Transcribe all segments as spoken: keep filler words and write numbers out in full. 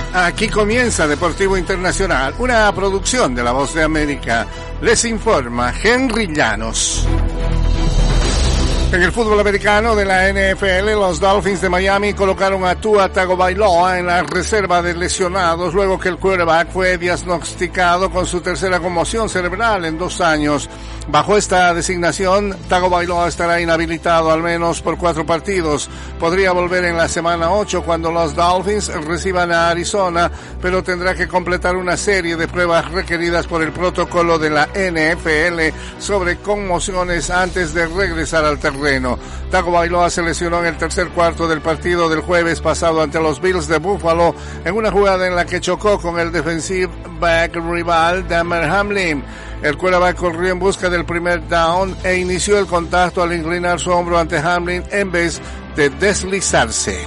Aquí comienza Deportivo Internacional, una producción de La Voz de América. Les informa Henry Llanos. En el fútbol americano de la N F L, los Dolphins de Miami colocaron a Tua Tagovailoa en la reserva de lesionados luego que el quarterback fue diagnosticado con su tercera conmoción cerebral en dos años. Bajo esta designación, Tagovailoa estará inhabilitado al menos por cuatro partidos. Podría volver en la semana ocho cuando los Dolphins reciban a Arizona, pero tendrá que completar una serie de pruebas requeridas por el protocolo de la N F L sobre conmociones antes de regresar al terreno. Tagovailoa se lesionó en el tercer cuarto del partido del jueves pasado ante los Bills de Buffalo en una jugada en la que chocó con el defensive back rival Damar Hamlin. El quarterback corrió en busca del primer down e inició el contacto al inclinar su hombro ante Hamlin en vez de deslizarse.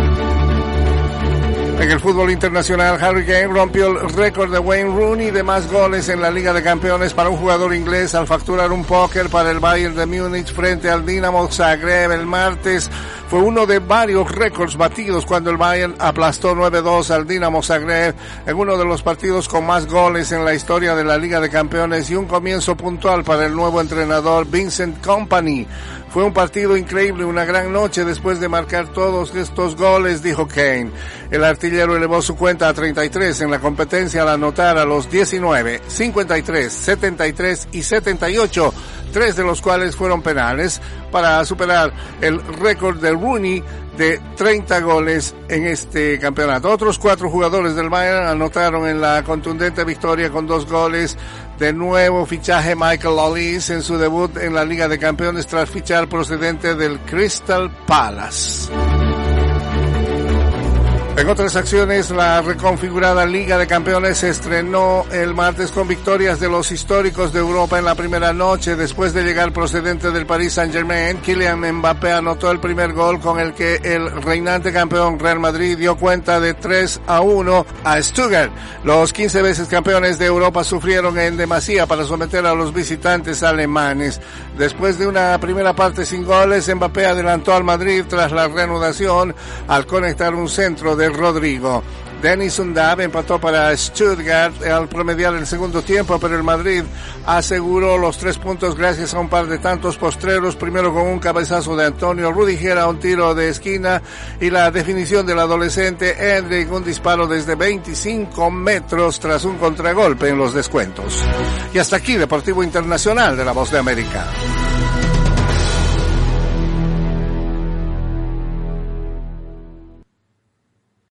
En el fútbol internacional, Harry Kane rompió el récord de Wayne Rooney de más goles en la Liga de Campeones para un jugador inglés al facturar un póker para el Bayern de Múnich frente al Dinamo Zagreb el martes. Fue uno de varios récords batidos cuando el Bayern aplastó nueve dos al Dinamo Zagreb en uno de los partidos con más goles en la historia de la Liga de Campeones y un comienzo puntual para el nuevo entrenador Vincent Kompany. Fue un partido increíble, una gran noche después de marcar todos estos goles, dijo Kane. El artillero elevó su cuenta a treinta y tres en la competencia al anotar a los diecinueve, cincuenta y tres, setenta y tres y setenta y ocho, tres de los cuales fueron penales, para superar el récord de Rooney de treinta goles en este campeonato. Otros cuatro jugadores del Bayern anotaron en la contundente victoria con dos goles. De nuevo fichaje Michael Olise en su debut en la Liga de Campeones tras fichar procedente del Crystal Palace. En otras acciones, la reconfigurada Liga de Campeones se estrenó el martes con victorias de los históricos de Europa en la primera noche. Después de llegar procedente del Paris Saint-Germain, Kylian Mbappé anotó el primer gol con el que el reinante campeón Real Madrid dio cuenta de tres a uno a Stuttgart. Los quince veces campeones de Europa sufrieron en demasía para someter a los visitantes alemanes. Después de una primera parte sin goles, Mbappé adelantó al Madrid tras la reanudación al conectar un centro de Rodrigo. Denis Undav empató para Stuttgart al promediar el segundo tiempo, pero el Madrid aseguró los tres puntos gracias a un par de tantos postreros, primero con un cabezazo de Antonio Rudiger a un tiro de esquina y la definición del adolescente Endrick, un disparo desde veinticinco metros tras un contragolpe en los descuentos. Y hasta aquí Deportivo Internacional de La Voz de América.